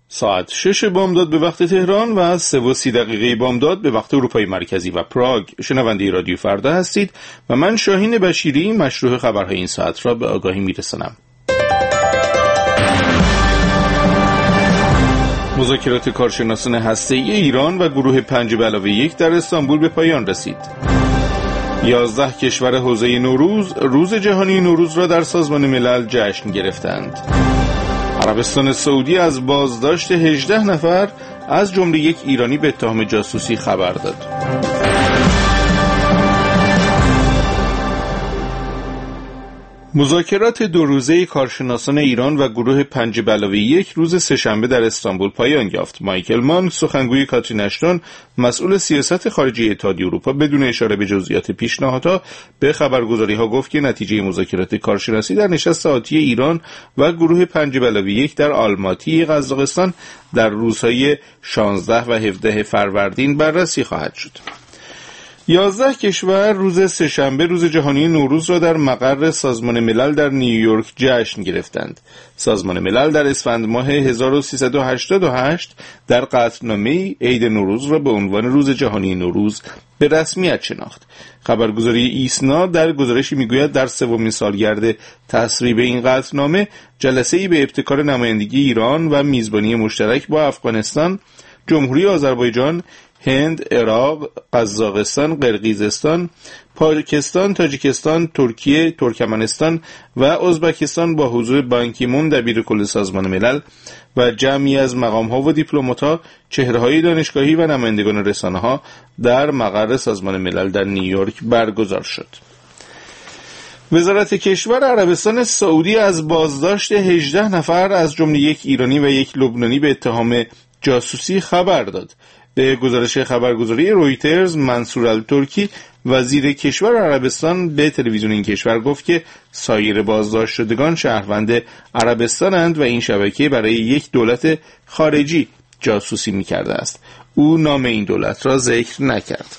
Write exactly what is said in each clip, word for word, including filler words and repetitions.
ساعت شش بامداد به وقت تهران و سه و سی دقیقه بامداد به وقت اروپای مرکزی و پراگ شنونده رادیو فردا هستید و من شاهین بشیری مشروع خبرهای این ساعت را به آگاهی میرسانم. مذاکرات کارشناسان هسته‌ای ایران و گروه پنج به علاوه یک در استانبول به پایان رسید. یازده کشور حوزه نوروز روز جهانی نوروز را در سازمان ملل جشن گرفتند. عربستان سعودی از بازداشت هجده نفر از جمله یک ایرانی به اتهام جاسوسی خبر داد. مذاکرات دو روزه کارشناسان ایران و گروه پنج به علاوه یک روز سه‌شنبه در استانبول پایان یافت. مایکل مان، سخنگوی کاترین اشتون، مسئول سیاست خارجی اتحادیه اروپا، بدون اشاره به جزئیات پیشنهادها به خبرگزاری‌ها گفت که نتیجه مذاکرات کارشناسی در نشست آتی ایران و گروه پنج به علاوه یک در آلماتی قزاقستان در روزهای شانزده و هفده فروردین بررسی خواهد شد. یازده کشور روز سه‌شنبه روز جهانی نوروز را در مقر سازمان ملل در نیویورک جشن گرفتند. سازمان ملل در اسفند ماه هزار و سیصد و هشتاد و هشت در قطعنامه‌ای عید نوروز را به عنوان روز جهانی نوروز به رسمیت شناخت. خبرگزاری ایسنا در گزارشی میگوید در سومین سالگرد تصویب این قطعنامه جلسه‌ای به ابتکار نمایندگی ایران و میزبانی مشترک با افغانستان، جمهوری آذربایجان، هند، عراق، قزاقستان، قرقیزستان، پاکستان، تاجیکستان، ترکیه، ترکمنستان و ازبکستان با حضور بان کی مون دبیر کل سازمان ملل و جمعی از مقام‌ها و دیپلمات‌ها، چهره‌های دانشگاهی و نمایندگان رسانه‌ها در مقر سازمان ملل در نیویورک برگزار شد. وزارت کشور عربستان سعودی از بازداشت هجده نفر از جمله یک ایرانی و یک لبنانی به اتهام جاسوسی خبر داد. به گزارش خبرگزاری رویترز، منصور الترکی وزیر کشور عربستان به تلویزیون این کشور گفت که سایر بازداشت شدگان شهروند عربستانند و این شبکه برای یک دولت خارجی جاسوسی می‌کرده است. او نام این دولت را ذکر نکرد.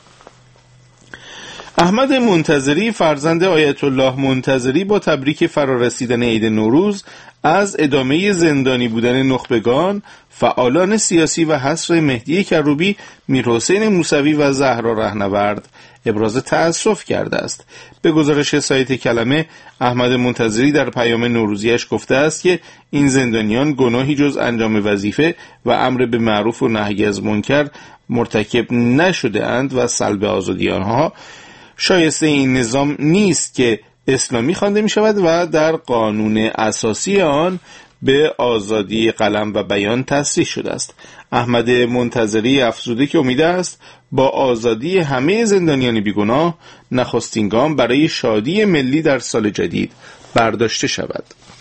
احمد منتظری فرزند آیت الله منتظری با تبریک فرارسیدن عید نوروز از ادامه زندانی بودن نخبگان، فعالان سیاسی و حصر مهدی کروبی، میرحسین موسوی و زهرا رهنورد ابراز تأسف کرده است. به گزارش سایت کلمه، احمد منتظری در پیام نوروزیش گفته است که این زندانیان گناهی جز انجام وظیفه و امر به معروف و نهی از منکر مرتکب نشده اند و سلب آزادی آنها شایسته این نظام نیست که اسلامی خوانده می شود و در قانون اساسی آن به آزادی قلم و بیان تصریح شده است. احمد منتظری افزوده که امید است با آزادی همه زندانیان بیگناه نخستین گام برای شادی ملی در سال جدید برداشته شود.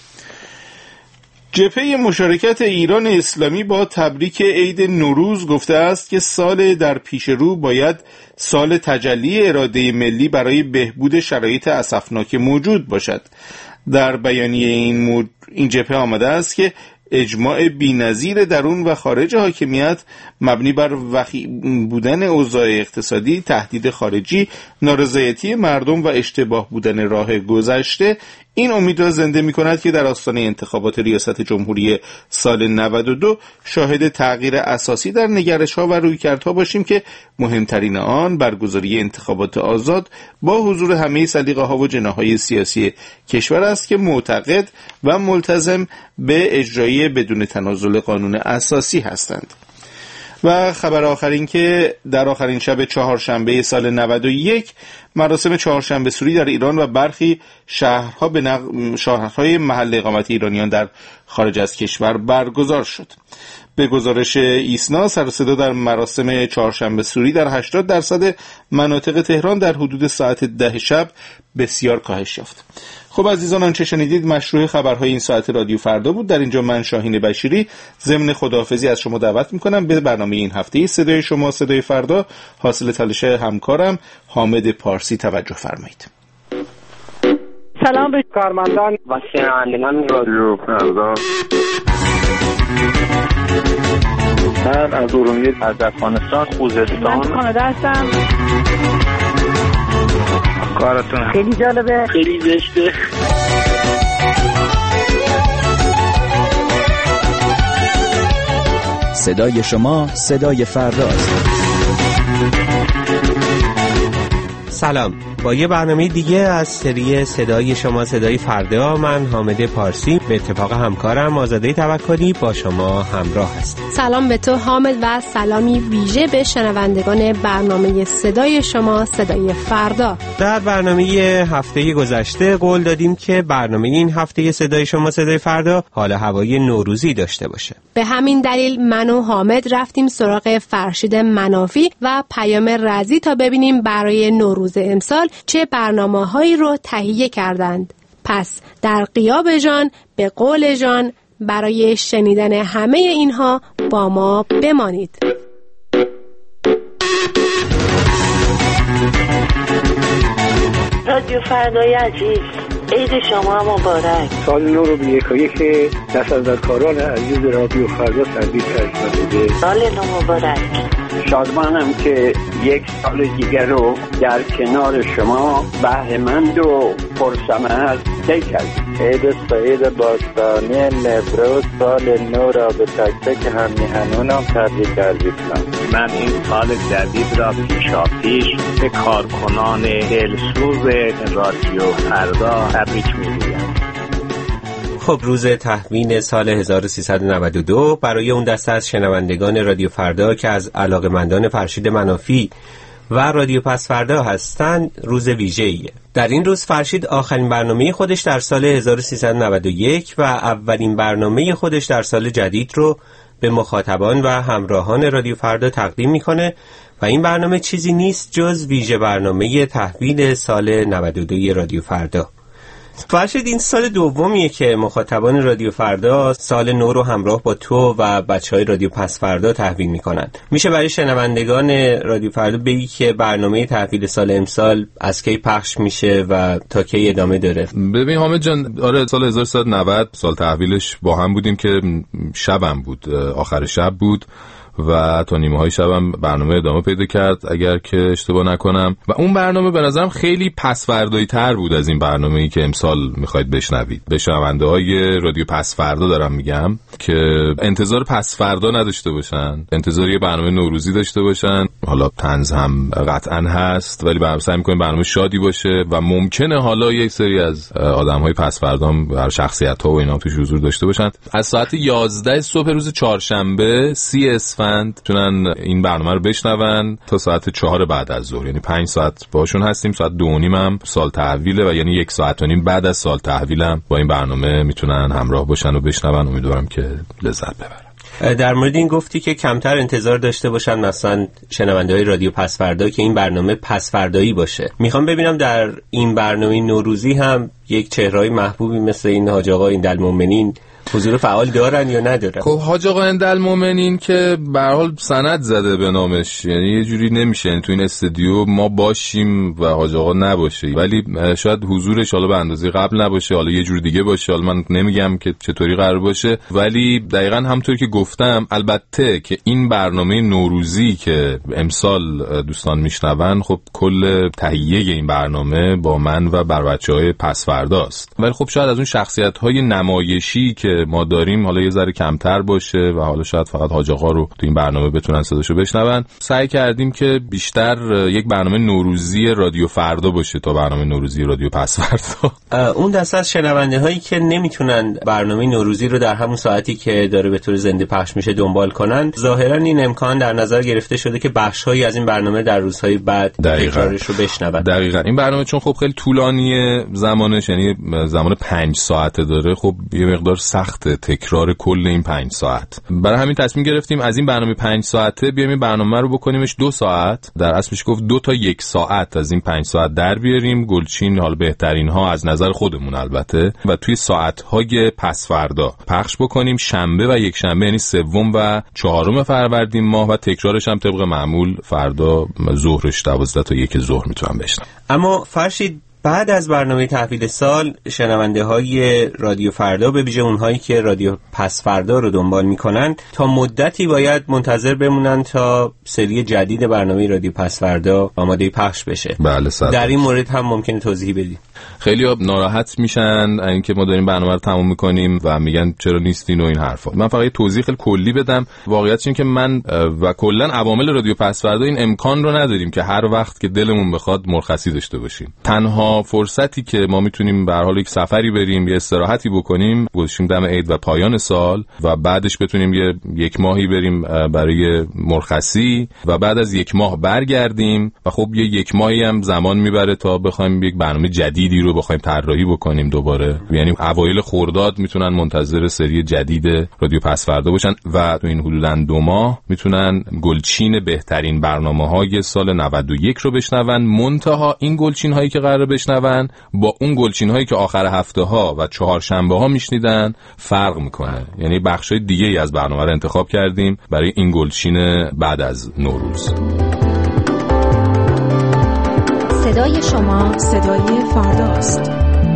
جبهه مشارکت ایران اسلامی با تبریک عید نوروز گفته است که سال در پیش رو باید سال تجلی اراده ملی برای بهبود شرایط اسفناک موجود باشد. در بیانیه این, مج... این جبهه آمده است که اجماع بی‌نظیر درون و خارج حاکمیت مبنی بر وخی بودن اوضاع اقتصادی، تهدید خارجی، نارضایتی مردم و اشتباه بودن راه گذشته این امید را زنده می کند که در آستانه انتخابات ریاست جمهوری سال نود و دو شاهد تغییر اساسی در نگرش‌ها و رویکردها باشیم که مهمترین آن برگزاری انتخابات آزاد با حضور همه سلیقه‌ها و جناح‌های سیاسی کشور است که معتقد و ملتزم به اجرای بدون تنازل قانون اساسی هستند. و خبر آخرین که در آخرین شب چهارشنبه سال نود و یک مراسم چهارشنبه سوری در ایران و برخی شهرها به نق... شهرهای محل اقامت ایرانیان در خارج از کشور برگزار شد. به گزارش ایسنا سر و صدا در مراسم چهارشنبه سوری در هشتاد درصد مناطق تهران در حدود ساعت ده شب بسیار کاهش یافت. خب عزیزان، آنچه شنیدید مشروع خبرهای این ساعت رادیو فردا بود. در اینجا من شاهین بشیری ضمن خداحافظی از شما دعوت میکنم به برنامه این هفته صدای شما صدای فردا حاصل تلاش همکارم حامد پارسی توجه فرمایید. سلام به کارمندان و شنوندگان رادیو فردا. من از ارومیه از افغانستان خوزستان من کانادا هستم. کارتون خیلی جالبه، خیلی زشته. صدای شما صدای فرداست. سلام، با یه برنامه دیگه از سری صدای شما صدای فردا، من حامد پارسی به اتفاق همکارم آزاده توکلی با شما همراه هست. سلام به تو حامد و سلامی ویژه به شنوندگان برنامه صدای شما صدای فردا. در برنامه هفته گذشته قول دادیم که برنامه این هفته صدای شما صدای فردا حال هوایی نوروزی داشته باشه. به همین دلیل من و حامد رفتیم سراغ فرشید منافی و پیام رضی تا ببینیم برای نوروز امسال چه برنامه‌هایی رو تهیه کردند. پس در غیاب جان به قول جان برای شنیدن همه اینها با ما بمانید. رادیو فردای عزیز، عید شما مبارک. سال نو رو به یک و یک دست از کاران عزیز رادیو فردا تبریک عرض بوده. سال نو مبارک. شادمانم که یک سال دیگر رو در کنار شما بهره‌مند و پرثمر طی کردیم. عید سعید باستانی نوروز سال نو را به تک تک همیهنانم تبریک عرض می‌کنم. من این سال جدید را پیشاپیش به کارکنان دلسوز رادیو فردا تبریک می‌گویم. خب، روز تحویل سال هزار و سیصد و نود و دو برای اون دسته از شنوندگان رادیو فردا که از علاقه‌مندان فرشید منافی و رادیو پس فردا هستن روز ویژه‌ایه. در این روز فرشید آخرین برنامه خودش در سال هزار و سیصد و نود و یک و اولین برنامه خودش در سال جدید رو به مخاطبان و همراهان رادیو فردا تقدیم میکنه و این برنامه چیزی نیست جز ویژه برنامه تحویل سال نود و دو رادیو فردا. فرشید، این سال دومیه که مخاطبان رادیو فردا سال نو رو همراه با تو و بچهای رادیو پس فردا تحویل میکنن. میشه برای شنوندگان رادیو فردا بگی که برنامه تحویل سال امسال از کی پخش میشه و تا کی ادامه داره؟ ببین حامد جان، آره سال هزار و سیصد و نود سال تحویلش با هم بودیم که شبم بود، آخر شب بود و تا نیمه های شبم برنامه ادامه پیدا کرد اگر که اشتباه نکنم و اون برنامه به نظرم خیلی پس‌فردایی تر بود از این برنامه‌ای که امسال میخواید بشنوید. به شنونده های رادیو پس فردا دارم میگم که انتظار پس فردا نداشته باشن، انتظار یه برنامه نوروزی داشته باشن. حالا طنز هم قطعا هست ولی برنامه سعی می‌کنیم برنامه شادی باشه و ممکنه حالا یک سری از آدم‌های پس فردا هم بر شخصیت‌ها و اینا توش حضور داشته باشن. از ساعت یازده صبح روز چهارشنبه سی اسفند میتونن این برنامه رو بشنون تا ساعت چهار بعد از ظهر، یعنی پنج ساعت باشون هستیم. ساعت دو و نیم هم سال تحویله و یعنی یک ساعت و نیم بعد از سال تحویلم با این برنامه میتونن همراه باشن و بشنون. امیدوارم که لذت ببرن. در مورد این گفتی که کمتر انتظار داشته باشن مثلا شنونده‌های رادیو پس فردا که این برنامه پس فردایی باشه. میخوام ببینم در این برنامه نوروزی هم یک چهره‌های محبوبی مثل این حاج آقا ایندالمومنین حضور فعال دارن یا ندارن؟ خب حاج آقا ایندالمومنین که به هر حال سند زده به نامش، یعنی یه جوری نمیشه یعنی تو این استودیو ما باشیم و حاج آقا نباشه، ولی شاید حضورش حالا به اندازه قبل نباشه، حالا یه جور دیگه باشه. حالا من نمیگم که چطوری قرار باشه، ولی دقیقاً همونطور که گفتم البته که این برنامه نوروزی که امسال دوستان میشنون خب کل تهیه این برنامه با من و بر بچه‌های پس فرداست، ولی خب شاید از اون شخصیت‌های نمایشی که ما داریم حالا یه ذره کمتر باشه و حالا شاید فقط حاج آقا رو تو این برنامه بتونن صداشو بشنون. سعی کردیم که بیشتر یک برنامه نوروزی رادیو فردا باشه تا برنامه نوروزی رادیو پس فردا. اون دسته از شنونده هایی که نمیتونن برنامه نوروزی رو در همون ساعتی که داره به طور زنده پخش میشه دنبال کنن، ظاهرا این امکان در نظر گرفته شده که بخش‌هایی از این برنامه در روزهای بعد تکرارش رو بشنون. دقیقاً این برنامه چون خب خیلی طولانیه زمانش، یعنی زمان پنج ساعته داره، خب یه مقدار سخت تکرار کل این پنج ساعت. برای همین تصمیم گرفتیم از این برنامه پنج ساعته بیایم این برنامه رو بکنیمش دو ساعت. در اصلش گفت دو تا یک ساعت از این پنج ساعت در بیاریم، گلچین حال بهترین ها از نظر خودمون البته، و توی ساعت های پس فردا پخش بکنیم شنبه و یک شنبه، یعنی سوم و چهارم فروردین ماه، و تکرارش هم طبق معمول فردا ظهرش دوازده تا یک ظهر میتونم بشنم. اما فرشید بعد از برنامه تحویل سال شنونده های رادیو فردا به ویژه اونهایی که رادیو پس فردا رو دنبال میکنن تا مدتی باید منتظر بمونن تا سری جدید برنامه رادیو پس فردا آماده پخش بشه. بله صد. در این مورد هم ممکنه توضیح بدید؟ خیلی ناراحت میشن اینکه ما داریم برنامه رو تموم میکنیم و میگن چرا نیستین و این حرفا. من فقط توضیح خیلی کلی بدم. واقعیتش اینه که من و کلا عوامل رادیو پس‌فردا این امکان رو نداریم که هر وقت که دلمون بخواد مرخصی داشته باشیم. تنها فرصتی که ما میتونیم به هر حال یک سفری بریم، یه استراحتی بکنیم، گذاشتیم دم عید و پایان سال و بعدش بتونیم یه یک ماهی بریم برای مرخصی و بعد از یک ماه برگردیم و خب یه یک ماهی هم زمان میبره تا بخوایم یک برنامه جدیدی رو بخوایم طراحی بکنیم دوباره. یعنی اوایل خرداد میتونن منتظر سری جدید رادیو پس‌فردا باشن و تو این حدوداً دو ماه میتونن گلچین بهترین برنامه‌های سال نود و یک رو بشنون. منتها این گلچین هایی که قراره بشنون با اون گلچین هایی که آخر هفته ها و چهارشنبه ها میشنیدن فرق میکنه. یعنی بخشای دیگه ای از برنامه رو انتخاب کردیم برای این گلچین بعد از نوروز. صدای شما صدای فرداست.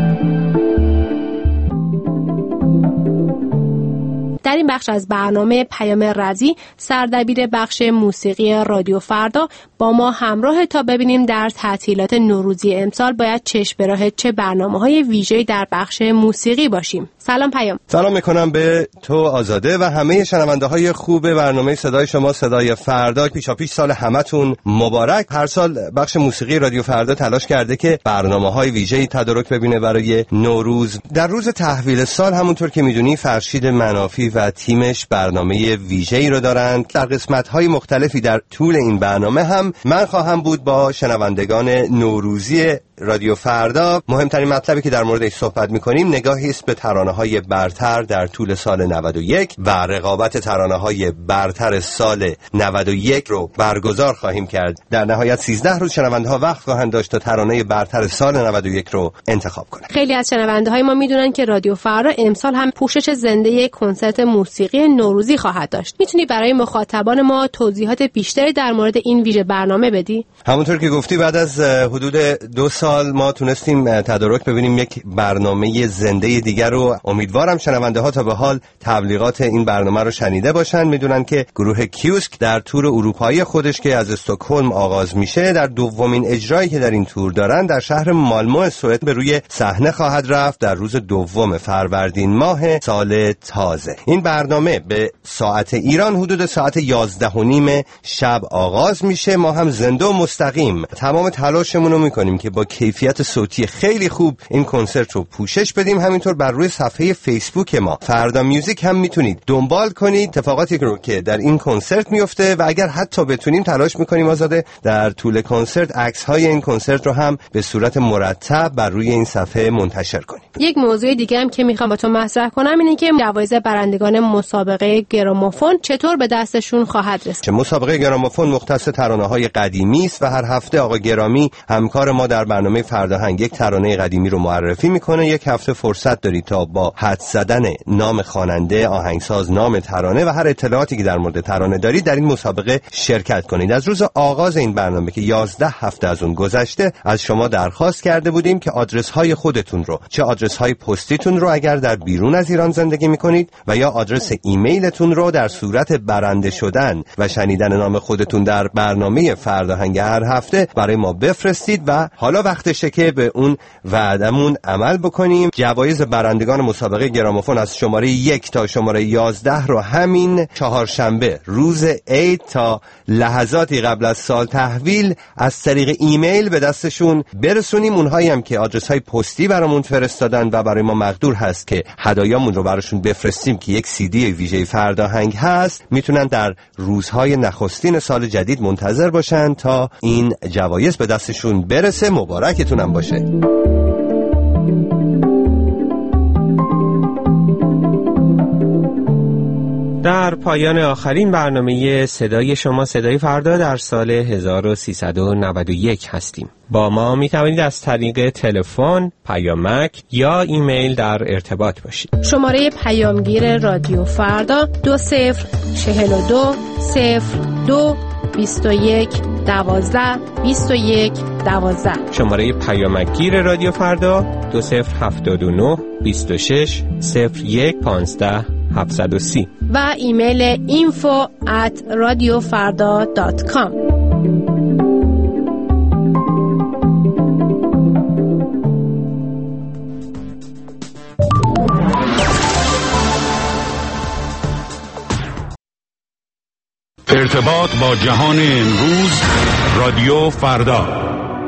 در این بخش از برنامه پیام رزی، سردبیر بخش موسیقی رادیو فردا با ما همراه تا ببینیم در تعطیلات نوروزی امسال باید چشم به راه چه برنامه‌های ویژه‌ای در بخش موسیقی باشیم. سلام پیام. سلام میکنم به تو آزاده و همه شنونده‌های خوب برنامه صدای شما صدای فردا. پیشاپیش سال همتون مبارک. هر سال بخش موسیقی رادیو فردا تلاش کرده که برنامه‌های ویژه‌ای تدارک ببینه برای نوروز. در روز تحویل سال همونطور که میدونی فرشید منافی و تیمش برنامه ویژه‌ای رو دارند. در قسمت‌های مختلفی در طول این برنامه هم من خواهم بود با شنوندگان نوروزی رادیو فردا. مهمترین مطلبی که در موردش صحبت می‌کنیم نگاهی است به ترانه‌های برتر در طول سال نود و یک و رقابت ترانه‌های برتر سال نود و یک رو برگزار خواهیم کرد. در نهایت سیزده روز شنونده‌ها وقت خواهند داشت تا ترانه برتر سال نود و یک رو انتخاب کنند. خیلی از شنونده‌های ما می‌دونن که رادیو فردا امسال هم پوشش زنده کنسرت موسیقی نوروزی خواهد داشت. می‌تونی برای مخاطبان ما توضیحات بیشتری در مورد این ویژه برنامه بدی؟ همونطور که گفتی بعد از حدود دو سال ما تونستیم تدارک ببینیم یک برنامه زنده دیگر رو. امیدوارم شنونده ها تا به حال تبلیغات این برنامه رو شنیده باشن. میدونن که گروه کیوسک در تور اروپایی خودش که از استکهلم آغاز میشه در دومین اجرایی که در این تور دارن در شهر مالمو سوئد به روی صحنه خواهد رفت در روز دوم فروردین ماه سال تازه. این برنامه به ساعت ایران حدود ساعت یازده و نیم شب آغاز میشه. ما هم زنده و مستقیم تمام تلاشمون رو میکنیم که با کیفیت صوتی خیلی خوب این کنسرت رو پوشش بدیم. همینطور بر روی صفحه فیسبوک ما فردا میوزیک هم میتونید دنبال کنید اتفاقاتی رو که در این کنسرت میفته و اگر حتی بتونیم تلاش میکنیم آزاده در طول کنسرت عکس های این کنسرت رو هم به صورت مرتب بر روی این صفحه منتشر کنیم. یک موضوع دیگه هم که میخوام با تو مطرح کنم اینه که جوایز برندگان مسابقه گرامافون چطور به دستشون خواهد رسید. چه مسابقه گرامافون مختص ترانه‌های قدیمی است و هر هفته آقا گرامی همکار ما در برنامه فرداهنگ یک ترانه قدیمی رو معرفی میکنه. یک هفته فرصت داری تا با حدس زدن نام خواننده، آهنگساز، نام ترانه و هر اطلاعاتی که در مورد ترانه دارید در این مسابقه شرکت کنید. از روز آغاز این برنامه که یازده هفته از اون گذشته از شما درخواست کرده بودیم که آدرس های خودتون رو، چه آدرس های پستیتون رو اگر در بیرون از ایران زندگی میکنید و یا آدرس ایمیلتون رو در صورت برنده شدن و شنیدن نام خودتون در برنامه فرداهنگ هر هفته برای ما بفرستید و حالا وقتشه که به اون وعدمون عمل بکنیم. جوایز برندگان مسابقه گرامافون از شماره یک تا شماره یازده رو همین چهارشنبه روز عید تا لحظاتی قبل از سال تحویل از طریق ایمیل به دستشون برسونیم. اونهایی هم که آدرس های پستی برامون فرستادن و برای ما مقدور هست که هدایامون رو براشون بفرستیم که یک سی دی ویژه فرداهنگ هست، میتونن در روزهای نخستین سال جدید منتظر باشن تا این جوایز به دستشون برسه. مبارکتون هم باشه. در پایان آخرین برنامه صدای شما صدای فردا در سال هزار و سیصد و نود و یک هستیم. با ما می توانید از طریق تلفن، پیامک یا ایمیل در ارتباط باشید. شماره پیامگیر رادیو فردا دو صفر چهل و دو صفر دو بیست و یک دوازده بیست و یک دوازده. شماره پیامکگیر رادیو فردا دو صفر هفتاد و نه بیست و شش صفر یک پانزده هفتصد و سی و ایمیل info at radiofarda dot com. ارتباط با جهان امروز، رادیو فردا.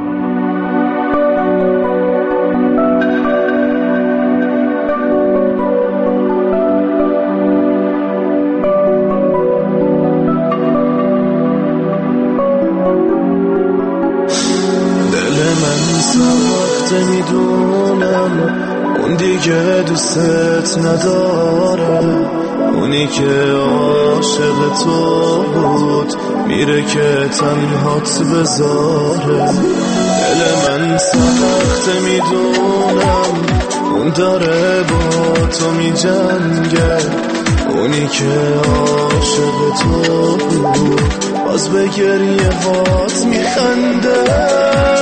اون دیگه دوستت نداره، اونی که عاشق تو بود میره که تنهات بذاره. دل من سخته میدونم، اون داره با تو میجنگه، اونی که عاشق تو بود باز به گریه هات میخنده.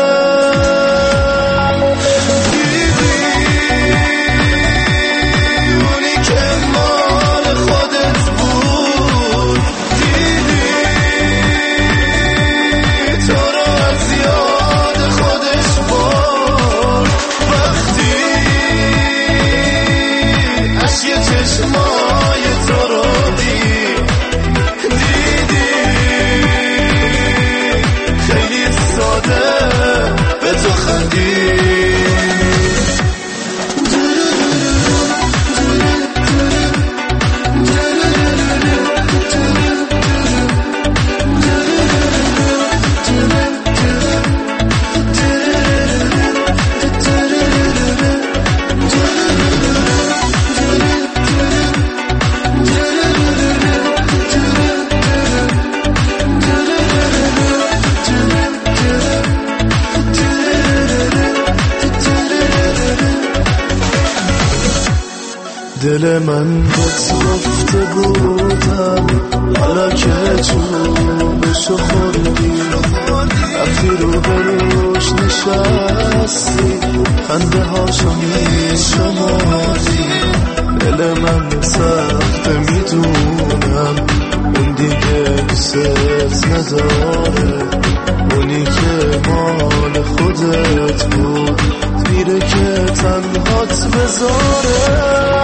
دل من بهت گفته بودم، حالا که چوبشو خوردی رفتی رو بروش نشستی، خنده هاشو میشماری. دل من سخته میدونم، اون دیگه دوست نداره، اونی که مال خودت بود میره که تنهات بذاره.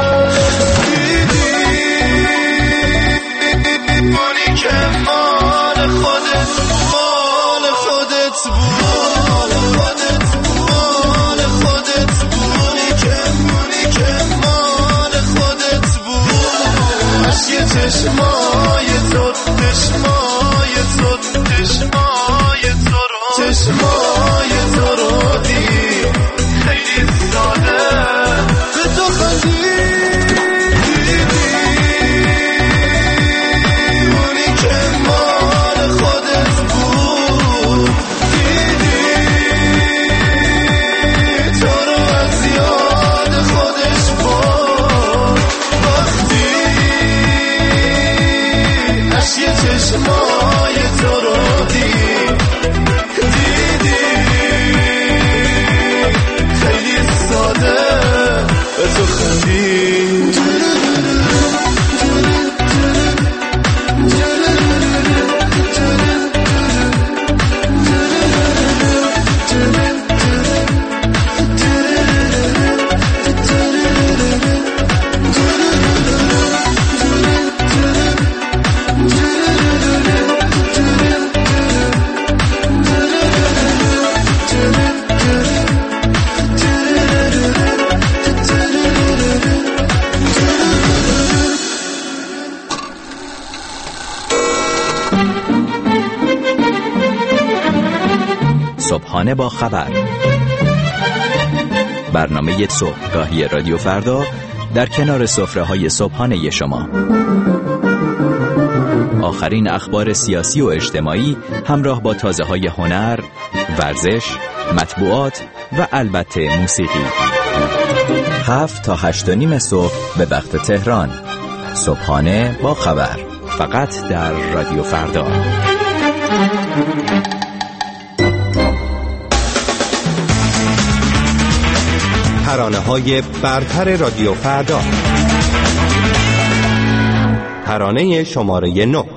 اونی که مال خودت مال خودت بود مال خودت بود، اونی که اونی که مال خودت بود. عشق چشمای تو چشمای تو چشمای تو رو چشمای تو رو دید خیلی ساده به تو خندید. چشمای تو رو دید دیدی خیلی ساده به تو خندید. صبحانه با خبر، برنامه صبحگاهی رادیو فردا در کنار سفره‌های صبحانه شما. آخرین اخبار سیاسی و اجتماعی همراه با تازه‌های هنر، ورزش، مطبوعات و البته موسیقی. هفت تا هشت و نیم صبح به وقت تهران. صبحانه با خبر، فقط در رادیو فردا. ترانه‌های برتر رادیو فردا. ترانه شماره نه.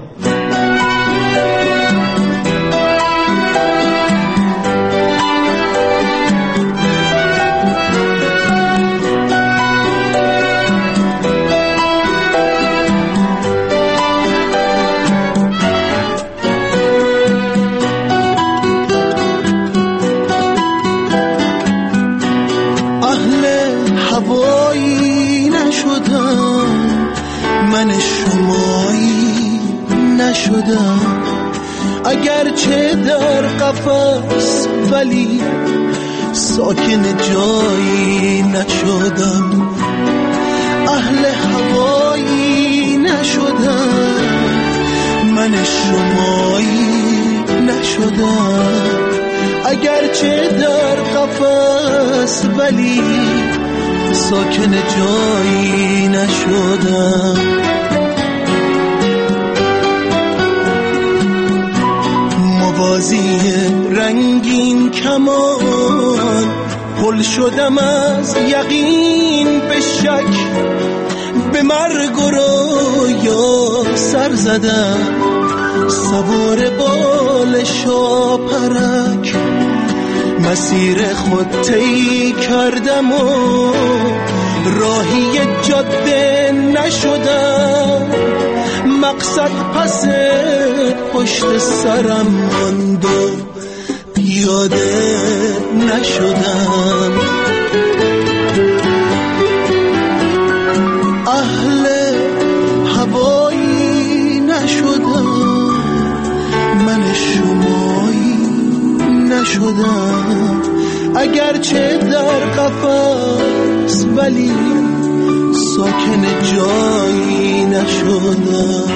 من شمایی نشدم، اگرچه در قفس ولی ساکن جایی نشدم، اهل هوایی نشدم، من شمایی نشدم، اگرچه در قفس ولی ساکن جایی نشدم. موازی رنگین کمان پل شدم از یقین به شک، به مرگ و رویا سر زدم، سوار بال شاپرک مسیر خود طی کردم و راهی جاده نشدم، مقصد پس پشت سرم ماند و پیاده نشدم، اهل هوایی نشدم، من شمایی نشدم، اگرچه در قفس ولی ساکن جایی نشدم.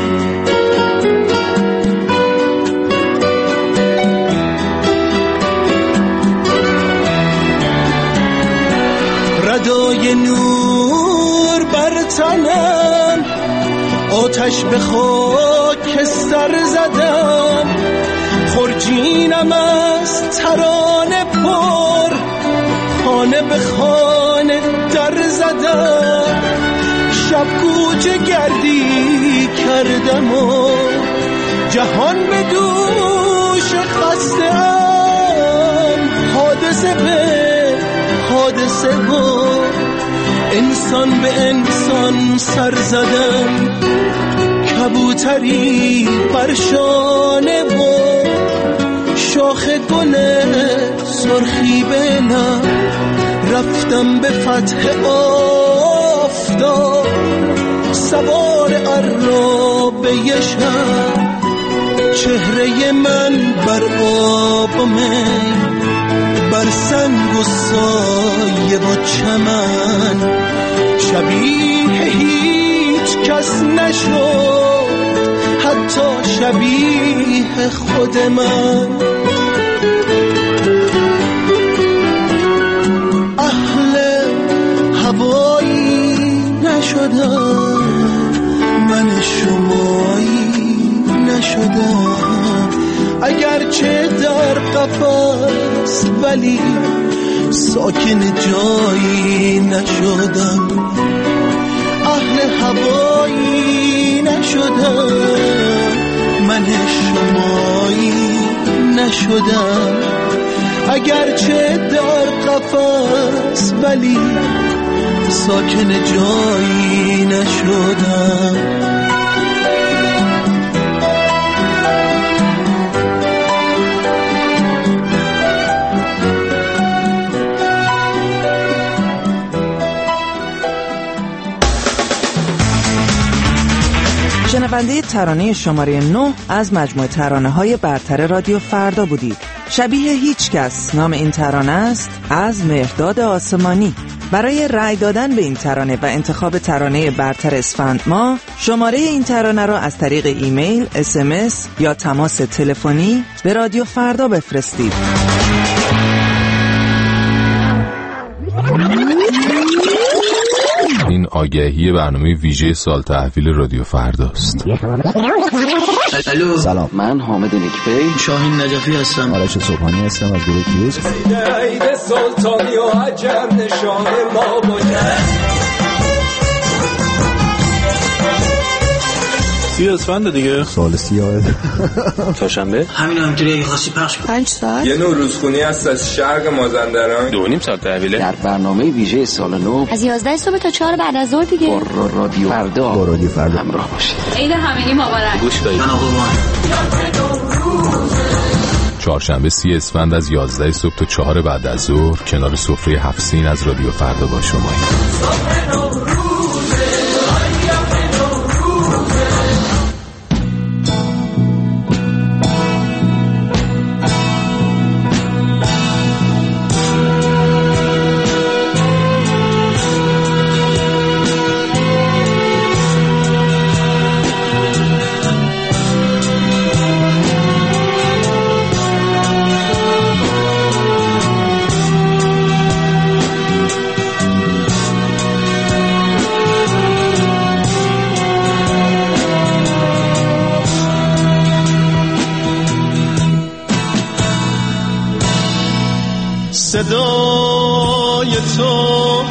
ردای نور بر تنم، آتش به خاک سر زدم، خرجینم از ترانه پر، خانه به خانه در زدم، شب کوچه گردی کردم و جهان به دوش خستم، حادثه به حادثه و انسان به انسان سر زدم، کبوتری بر شانه و شاخ گل سرخی به لب، رفتم به فتح آفتاب، سوار عرابه شب، چهره من بر آب و می، بر سنگ و سایه و چمن، شبیه هیچ کس نشد، حتی شبیه خود من، اهل هوایی نشدم، من شمایی نشدم، اگرچه در قفس ولی ساکن جایی نشدم، اهل هوایی نشدم، من شمایی نشدم، اگرچه در قفس ولی ساکن جایی نشدم. شنونده ترانه شماره نه از مجموعه ترانه‌های برتر رادیو فردا بودید. شبیه هیچ کس نام این ترانه است، از مهرداد آسمانی. برای رأی دادن به این ترانه و انتخاب ترانه برتر اسفند ماه، شماره این ترانه را از طریق ایمیل، اس ام اس یا تماس تلفنی به رادیو فردا بفرستید. این آگهی برنامه ویژه سال تحویل رادیو فرداست. الو، سلام، من حامد نیکپی، شاهین نجفی هستم، آرش صبحانی هستم از گروه کیوز. عید سلطانی و عجب نشان ما باشه. سی اسفند دیگه، سال سیاه چهارشنبه همین همینطوری اگه خواستی پخش کن. پنج ساعت یه نوروزخونی هست از شرق مازندران، دو نیم ساعت تحویله در برنامه ویژه سال نو از یازده صبح تا چهار بعد از ظهر دیگه. با رادیو فردا با رادیو فردا همراه باشید. عید همگی مبارک. گوش دارید. چهارشنبه سی اسفند از یازده صبح تا چهار بعد از ظهر کنار سفره هفت سین از رادیو فردا با شما. صدای تو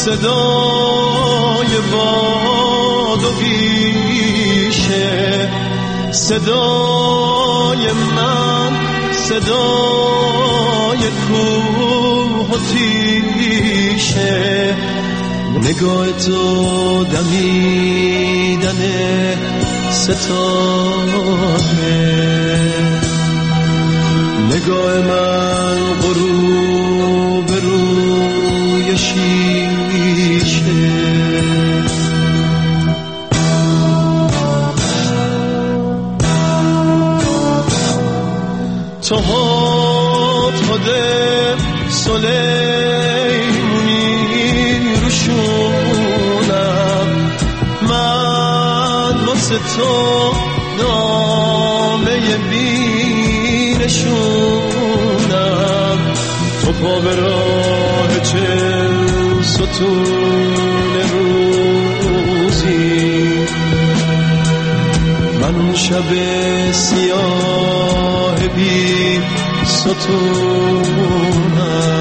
صدای باد و بیشه، صدای من صدای کوه و تیشه، نگاه تو دمیدن ستاره، نگاه من غروب روی شیشه. تو هد سلیمونی روشونم، من واسه تو نامه بینشونم، تو پا به راه چل ستون روزی، من اون شب سیاه بی ستونم.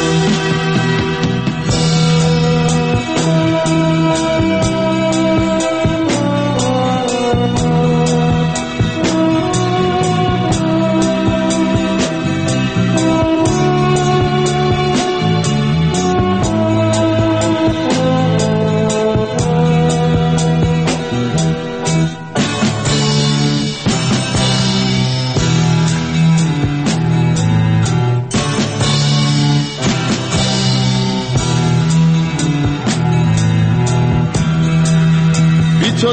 تو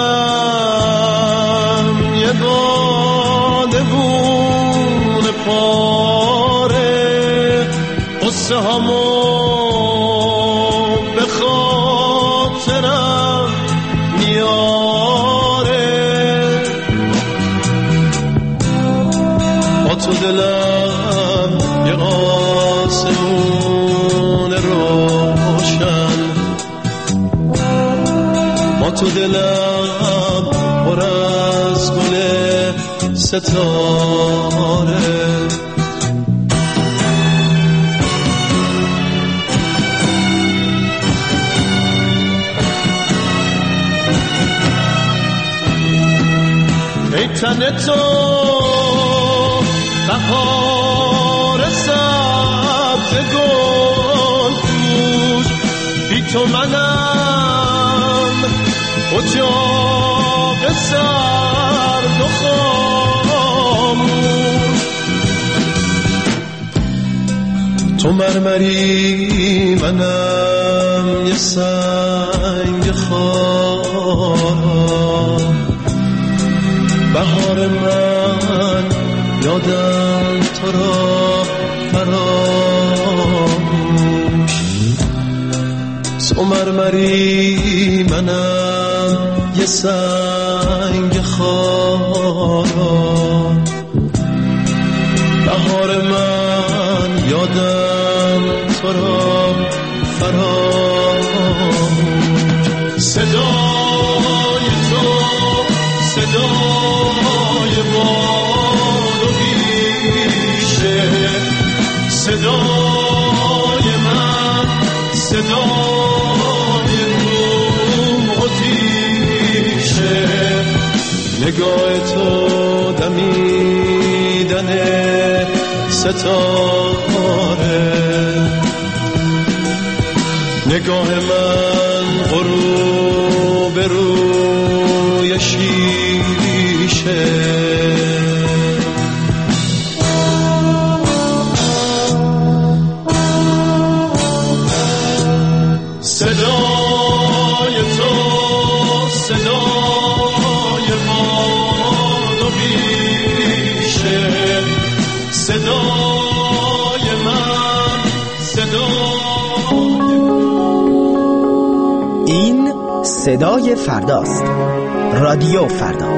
دلم یه بادبون پاره، قصه همو به خاطرم میاره، با تو دلم یه آسمون روشن، با تو دلم پر از گل ستاره، ای تن تو بهار سبز گل پوش، بی تو منم اجاق سرد و خاموش، تو مرمری منم یه سنگ خارم، بهار من یادم تو را فراموش، تو مرمری منم یه سنگ خارم، بهار من یادم تو را فراموش، صدای تو صدای باد و بیشه، صدای من صدای روح و تیشه، نگاه تو دمیدن ستاره، نگاه من غروب روی شیشه. صدای تو صدای باد و بیشه، صدای من صدای. این صدای فرداست. رادیو فردا.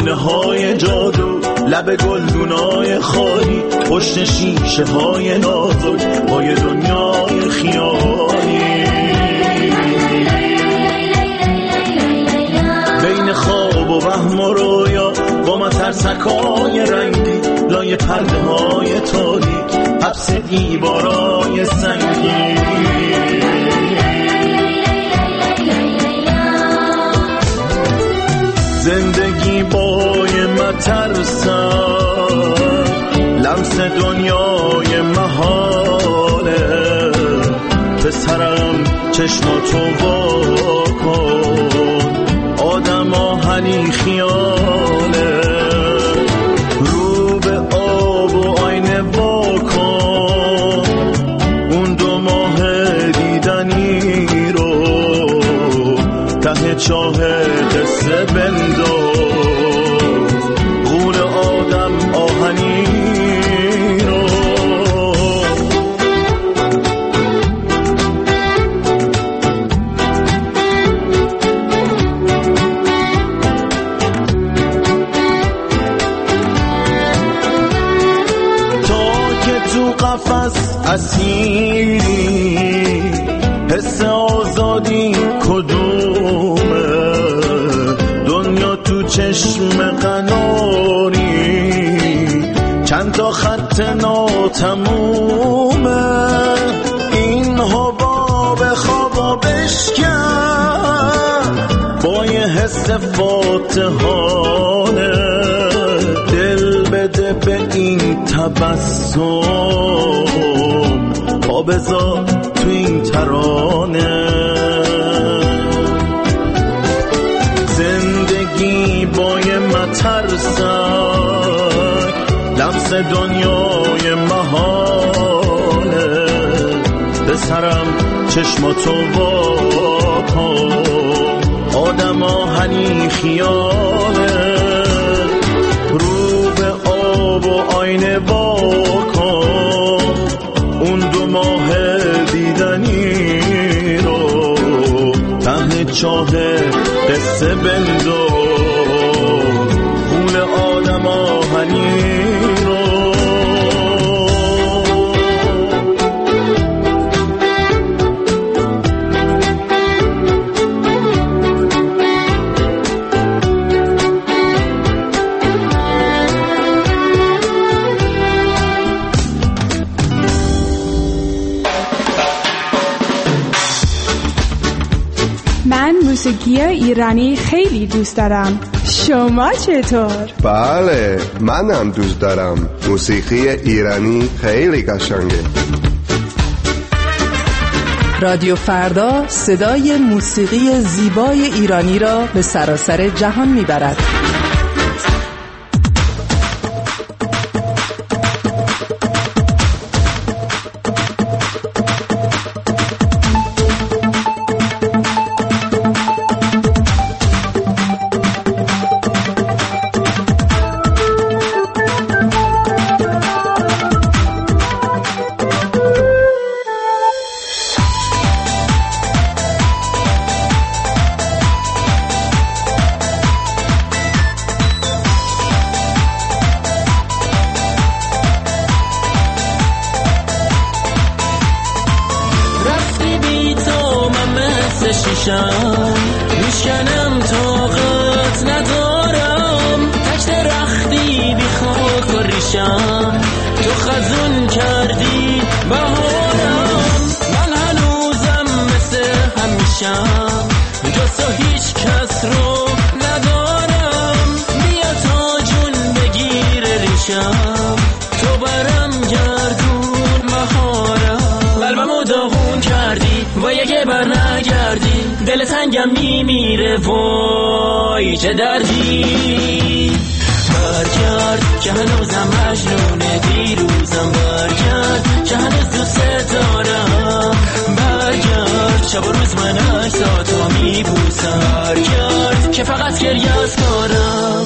خونه های جادو، لب گلدونای خالی، پشت شیشه های نازک، پای دنیای خیالی. بین خواب و وهم و رویا، با مترسکای رنگی، لای پرده های تاریک، حبس دیوارای سنگی. زندگی بای مترسم، لمس دنیای محاله. پسرم چشماتو وا کن، آدم آهنی خیاله. رو به آب و آینه وا کن، اون دو ماه دیدنی رو ته چاه قصه بنداز. غول آدم آهنی رو تا که تو قفس اسیری، حس آزادی کدومه؟ دنیا تو چشم قناری، چند تا خط ناتمومه. این حباب خوابا بشکن با یه حس فاتحانه. دل بده به این تبسم، پا بذار تو این ترانه. زندگی با یه مترسک، لمس دنیای محاله. به سرم چشماتو وا کن، آدم آهنی خیاله. رو به آب و آینه وا کن، اون دو ماه دیدنی رو ته چاه قصه بنداز. غول آدم آهنی رو موسیقی ایرانی خیلی دوست دارم. شما چطور؟ بله، منم دوست دارم. موسیقی ایرانی خیلی قشنگه. رادیو فردا صدای موسیقی زیبای ایرانی را به سراسر جهان میبرد. میشکنم طاقت ندارم، تک درختی بی خاک و ریشم. تو خزون کردی بهارم، من هنوزم مثل همیشم. جاسو هیچ کس رو ندارم، بیا تا جون بگیر ریشم. تو برم گردون مهارم، قلبمو داغون کردی و یه بر نگردی. دل تنگم میمیره وای چه دردی. برگرد که هنوزم مجنونه، دیروزم برگرد که هنوز دوست دارم. برگرد شب و روز من عکساتو میبوسم. برگرد که فقط گریه از کارم.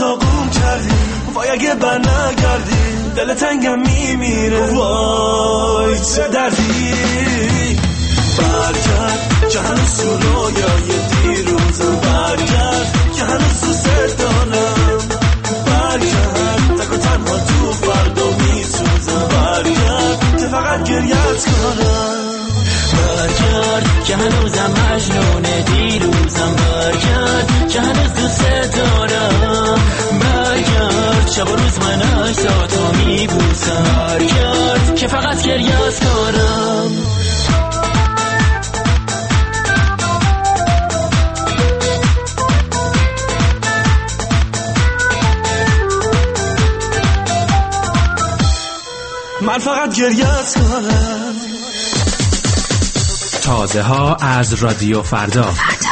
داغون کردی، وای اگه بر نگردی دل تنگم میمیره، وای چه دردی. برگرد که هنوز تو رویای دیروزم، برگرد که هنوز دوست دارم، برگرد تک و تنها تو فردا میسوزم، برگرد که فقط گریت کنم، برگرد که هنوزم مجنون دیروزم، برگرد که هنوز دوست دارم، برگرد شب و روز من عکساتو میبوسم، برگرد که فقط گریت کنم. من فقط گریت کنم. تازه ها از رادیو فردا.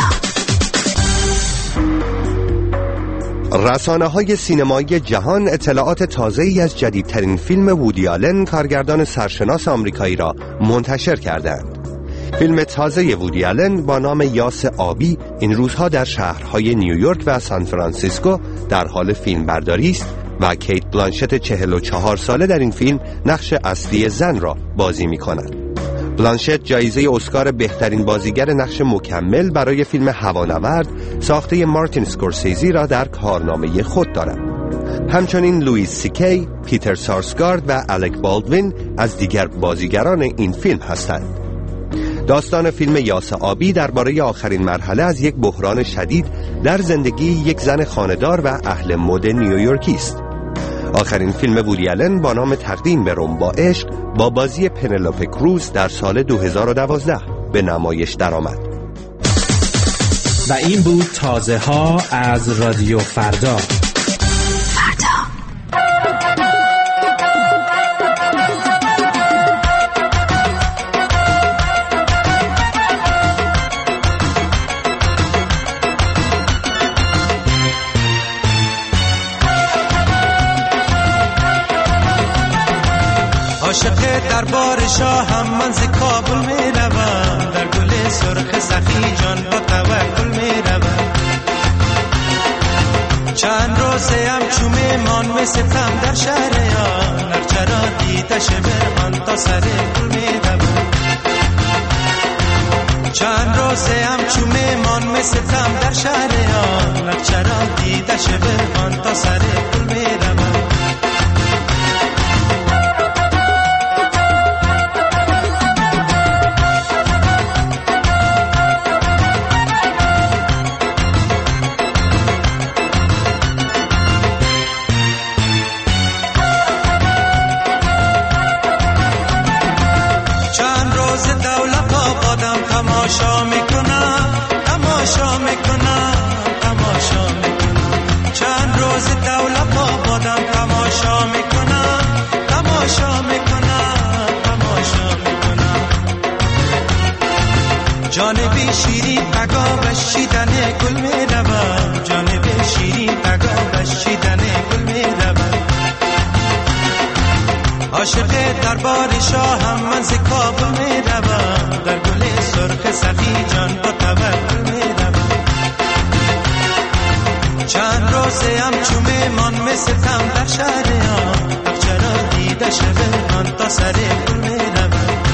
رسانه های سینمایی جهان اطلاعات تازه‌ای از جدیدترین فیلم وودی آلن، کارگردان سرشناس آمریکایی را منتشر کردند. فیلم تازه وودی آلن با نام یاس آبی این روزها در شهرهای نیویورک و سان فرانسیسکو در حال فیلمبرداری است و کیت بلانشت چهل و چهار ساله در این فیلم نقش اصلی زن را بازی می کند. بلانشت جایزه اسکار بهترین بازیگر نقش مکمل برای فیلم هوانورد ساخته مارتین اسکورسیزی را در کارنامه خود دارد. همچنین لوئیس سی کی، پیتر سارسگارد و الک بالدوین از دیگر بازیگران این فیلم هستند. داستان فیلم یاس آبی درباره آخرین مرحله از یک بحران شدید در زندگی یک زن خانه‌دار و اهل مد نیویورکی است. آخرین فیلم وودی آلن با نام تقدیم به روم با عشق با بازی پنلوپه کروز در سال دو هزار و دوازده به نمایش درآمد. و این بود تازه ها از رادیو فردا. عاشق دربار شاهم من ز کابل می روم، در گل سرخ سخی جان با توکل می روم. چند روزه هم چومه مان می ستم در شهر آن، نقچرا دیدش برمان تا سر گل می روم. چند روزه هم چومه مان می ستم در شهر آن، نقچرا دیدش برمان تا سر گل می روم. تماشا میکنم تماشا میکنم تماشا میکنم، چند روز دولت آبادم تماشا میکنم تماشا میکنم تماشا میکنم. جانب شیرین پگا بشیدن گل میروم، جانب شیرین پگا بشیدن گل میروم. عاشق دربار شاهم من ز کابل میروم، در گل سرخ سخی جان با توکل میروم. چند روزه هم چومه مان می ستم در شهر آن، چرا دیده شبه آن تا سر گل میروم.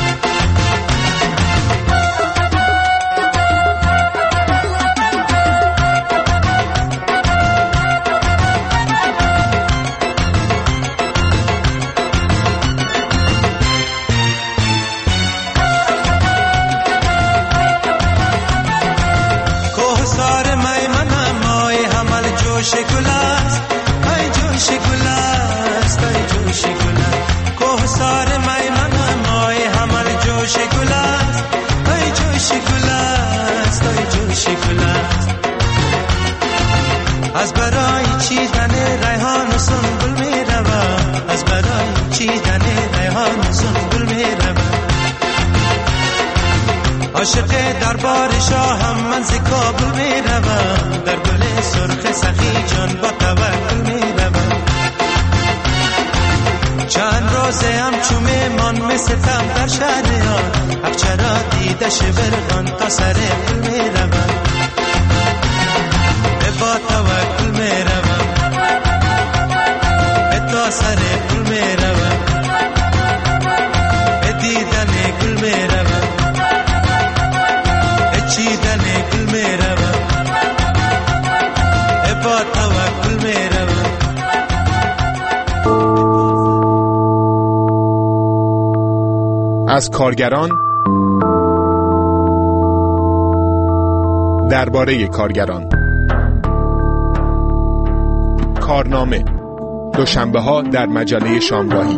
از برای چیدن ریحان و سنبل می روم، از برای چیدن ریحان و سنبل می روم. عاشق دربار شاهم من ز کابل می روم، در گل سرخ سخی جان با توکل می روم. چند روزه هم چومه مان می ستم در شهر آن، حق چرا دیده شبرغان تا سر گل می روم. با توکل می روم. از کارگران درباره کارگران. کارنامه دوشنبه ها در مجله شامگاهی.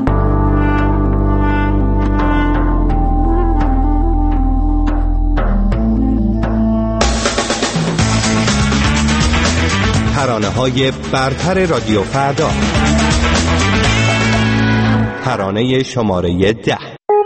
ترانه های برتر رادیو فردا. ترانه شماره ده.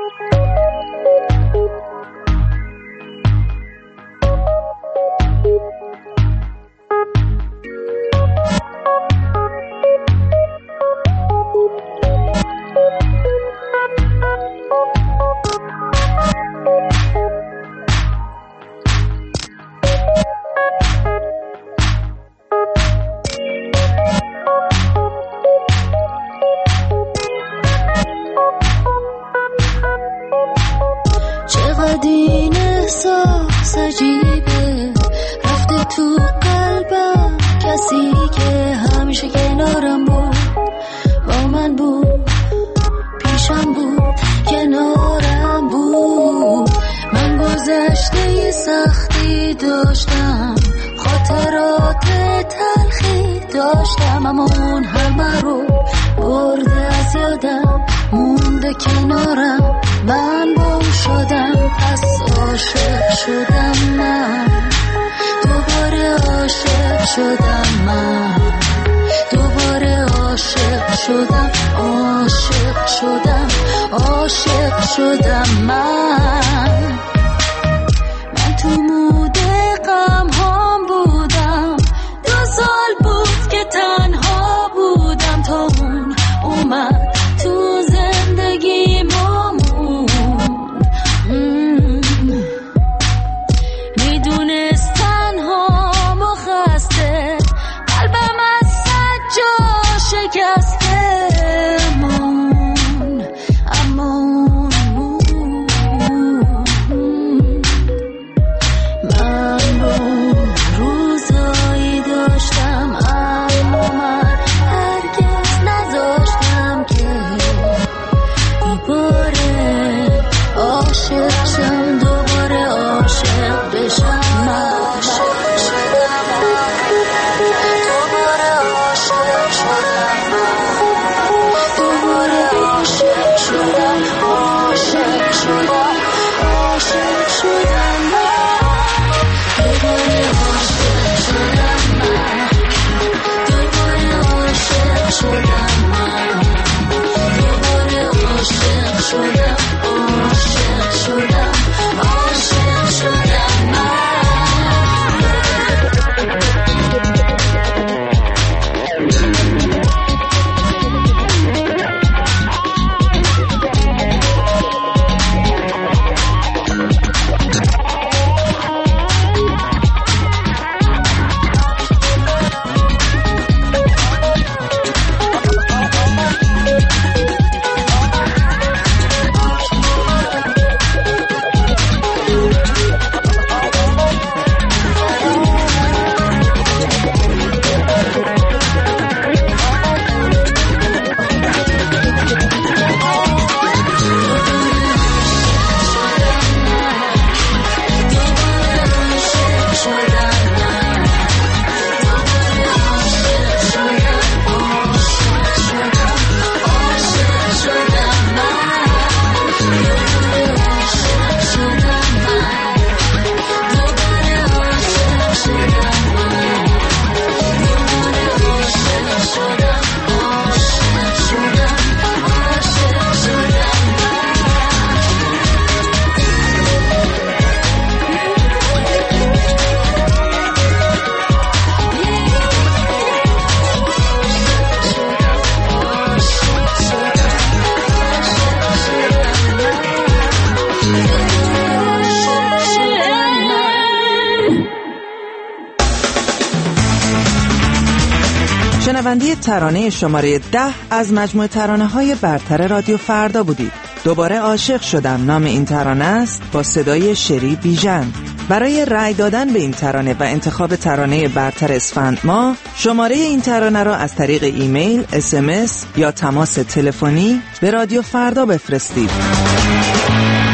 شنونده ترانه شماره ده از مجموعه ترانه های برتر رادیو فردا بودید. دوباره عاشق شدم نام این ترانه است با صدای شری بیژن. برای رأی دادن به این ترانه و انتخاب ترانه برتر اسفند ماه شماره این ترانه را از طریق ایمیل، اس ام اس یا تماس تلفنی به رادیو فردا بفرستید.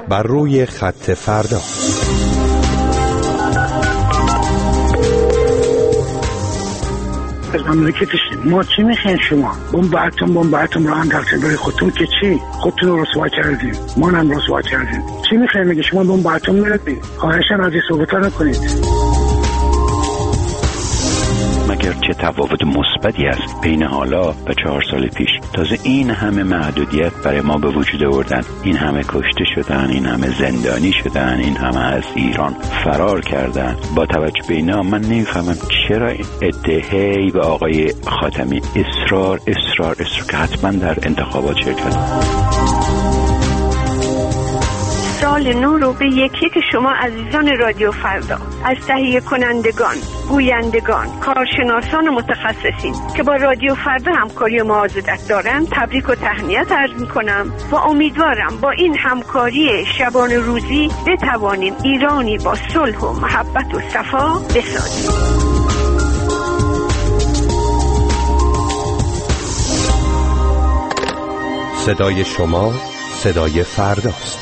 بر روی خط فردا. از مملکتش ما چی میخواین شما؟ بمب اتم بمب اتم رو انداختین برای خودتون که چی؟ خودتون رو رسوا کردین، ما هم رسوا کردین. چی میخواین میگه شما بمب اتم ندید؟ خواهشاً از این صحبت‌ها نکنید. مگر چه تفاوت مثبتی است بین حالا و چهار سال پیش؟ تازه این همه محدودیت برای ما به وجود آوردن، این همه کشته شدن، این همه زندانی شدن، این همه از ایران فرار کردن. با توجه به اینا من نمیفهمم چرا این ادعای به آقای خاتمی اصرار اصرار اصرار که حتما در انتخابات شرکت. سال نو رو به یکی که شما عزیزان رادیو فردا از تهیه کنندگان، گویندگان، کارشناسان و متخصصین که با رادیو فردا همکاری و معاضدت دارن تبریک و تهنیت عرض میکنم و امیدوارم با این همکاری شبانه روزی بتوانیم ایرانی با صلح و محبت و صفا بسازیم. صدای شما صدای فرداست.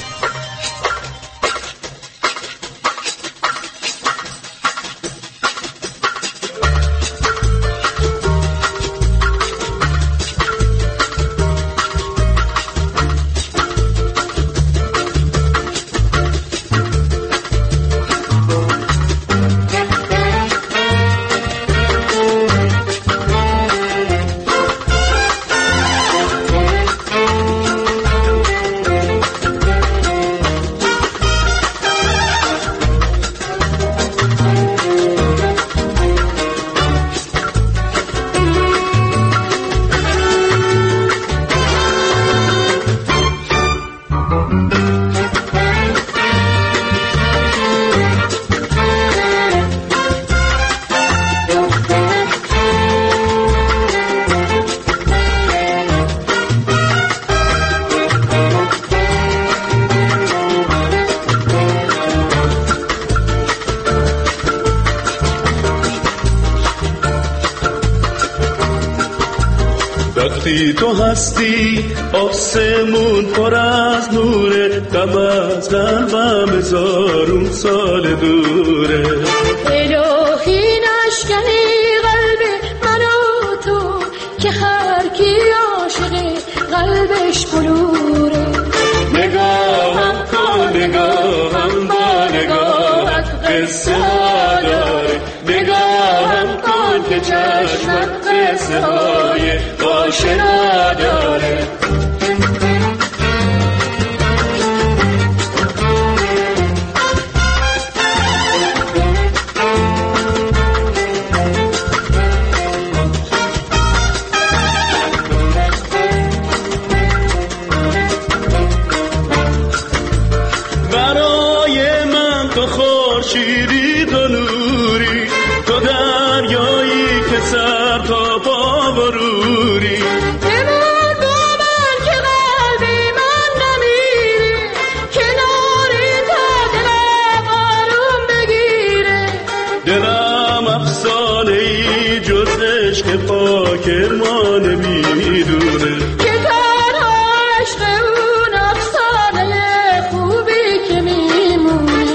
وقتی تو هستی آسمون پر از نوره، غم از قلبم هزارون سال دوره. الهی نشکنی قلب من و تو که هر کی عاشقه قلبش بلوره. نگاهم کن نگاهم با نگاهت قصه ها داره، نگاهم کن که چشمت قصه های آشنا داره. برای من تو خورشیدی تو نوری، تو دریایی که سر تا پا بروری. دلم افسانه ای جز عشق پاک ما نمیدونه، که تنها عشق اون افسانه خوبی که میمونه.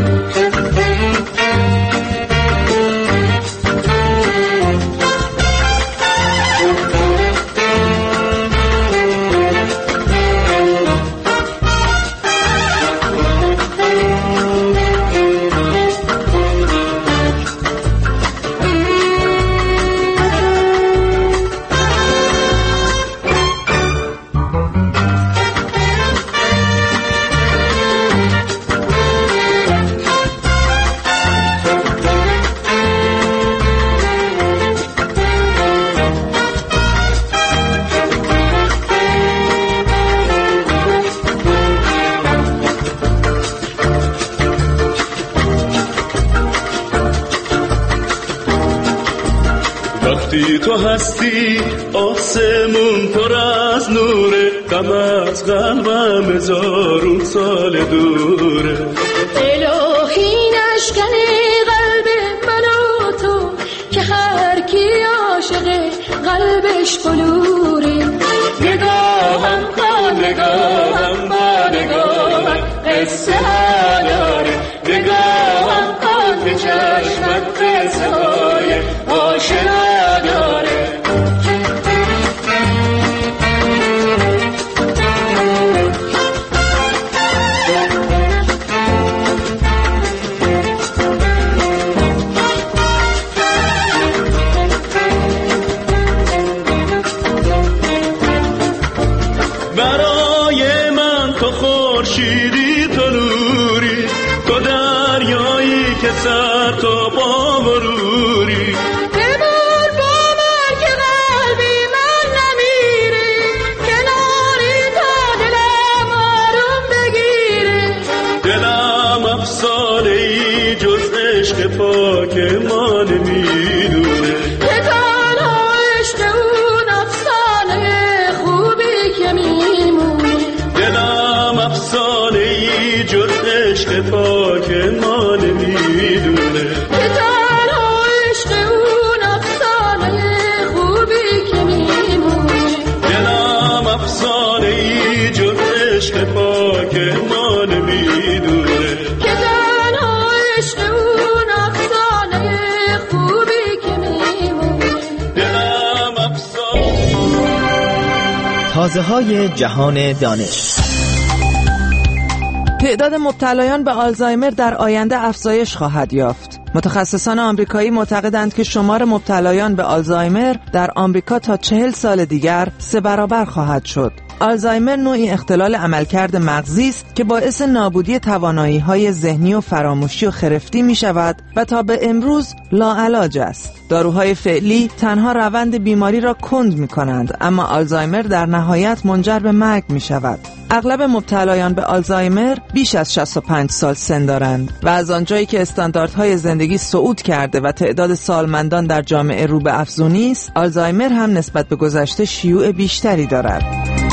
وقتی تو هستی آسمون پر از نوره، غم از قلبم هزارون سال دوره. الهی نشکنی قلب من و تو که هر کی عاشقه قلبش بلوره. نگاهم کن نگاهم با نگاهت قصه داره، نگاهم قطع چشمت قصه های آشنا داره. سر تا با مروری بمون با من که قلبی من نمیری، کناری تا دلم آروم بگیری. دلم افسانه ای جز عشق پاک ما نمیدونه، که تنها عشق اون افسانه خوبی که میمونه. دلم افسانه ای جز عشق پاک ما نمیدونه، که تنها عشق اون افسانه خوبی که میمونه. دلم افسانه ای جز عشق پاک ما نمیدونه، که تنها عشق اون افسانه خوبی که میمونه. دلم افسانه. تازه های جهان دانش. تعداد مبتلایان به آلزایمر در آینده افزایش خواهد یافت. متخصصان آمریکایی معتقدند که شمار مبتلایان به آلزایمر در آمریکا تا چهل سال دیگر سه برابر خواهد شد. آلزایمر نوعی اختلال عملکرد مغزی است که باعث نابودی توانایی‌های ذهنی و فراموشی و خرفتی می‌شود و تا به امروز لاعلاج است. داروهای فعلی تنها روند بیماری را کند می‌کنند، اما آلزایمر در نهایت منجر به مرگ می‌شود. اغلب مبتلایان به آلزایمر بیش از شصت و پنج سال سن دارند و از آنجایی که استانداردهای زندگی صعود کرده و تعداد سالمندان در جامعه رو به افزونی است، آلزایمر هم نسبت به گذشته شیوع بیشتری دارد.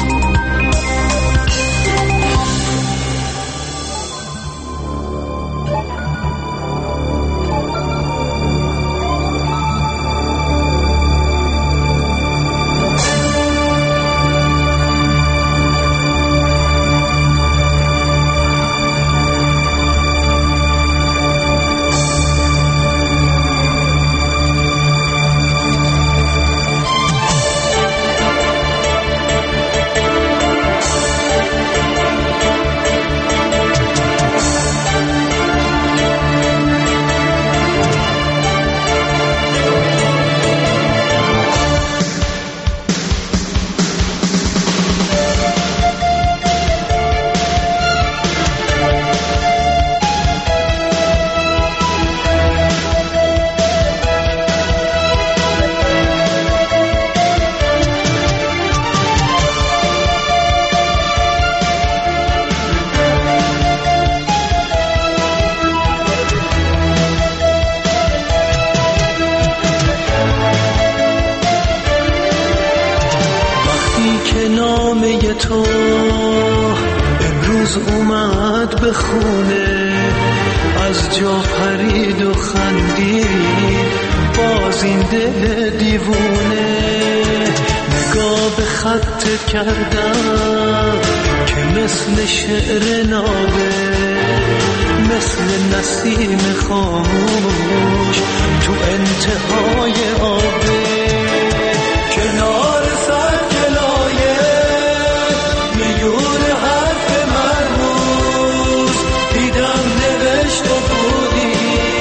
تو امروز اومد به خونه، از جا پرید و خندید باز این دل دیوونه. نگاه به خطت کردم که مثل شعر نابه، مثل نسیم خاموش تو انتهای آبه. کنار سر گلایه میون حرف مرموز دیدم نوشته بودی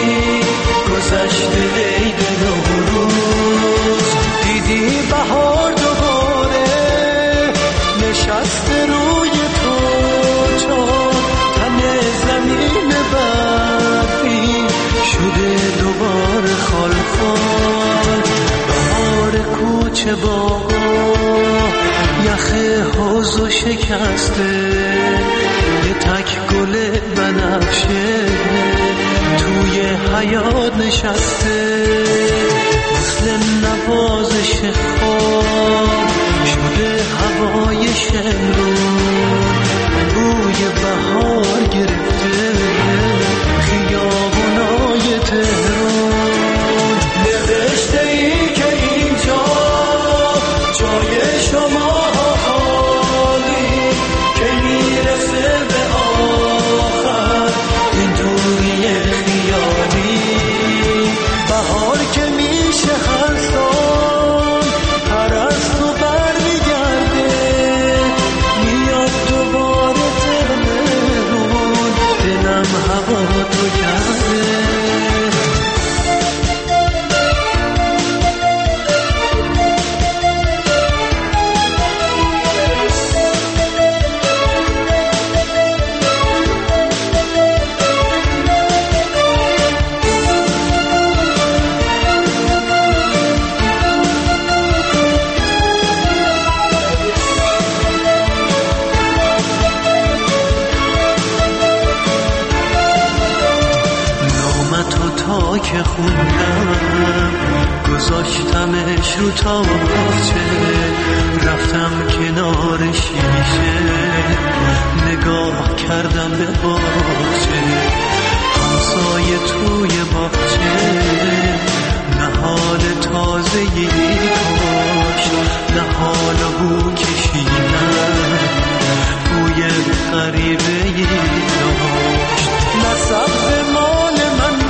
گذشته عید نوروز. دیدی بهار دوباره نشسته روی تو، چون تن زمین برفی شده دوباره خال خال. بهار کوچه باغا یخ حوضو شکسته، یه تک گل بنفشه توی حیاط نشسته. مثل نوازش خواب شده هوای شمرون، بوی بهار گرفته خیابونای تهران. نوشته ای که اینجا جای شما خالی که میرسه به آخر انتظار که میشه هر سال هر از تو بر میگرده میاد دوباره ترمون دلم هوا تو کرده که خوندم گذاشتمش رو تاقچه رفتم کنار شیشه نگاه کردم به باغچه همسایه توی باغچه نه حال تازه‌ای داشت نه حال بو کشیدن بوی غریبه‌ای داشت نه سبز مال من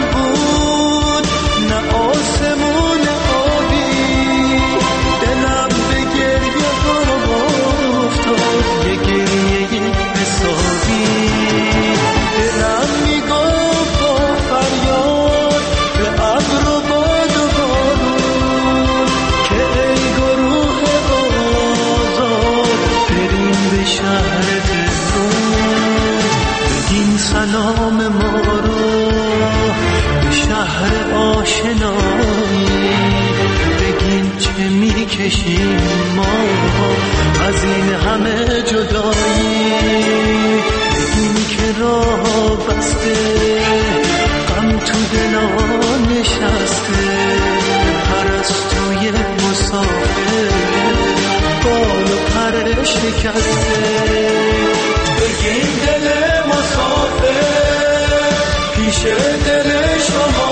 آسمون آبی دلم به گریه ها افتاد یه گریه حسابی دلم میگفت با فریاد به ابر و باد و بارون که ای گروه آزاد بریم به شهر تهران بگین سلام ما رو شهر آشنایی بگین چه میکشیم ما از این همه جدایی بگین که راه بسته غم تو دلا نشسته پرستوی مسافر بال و پر شکسته بگین دل مسافر پیش دل شما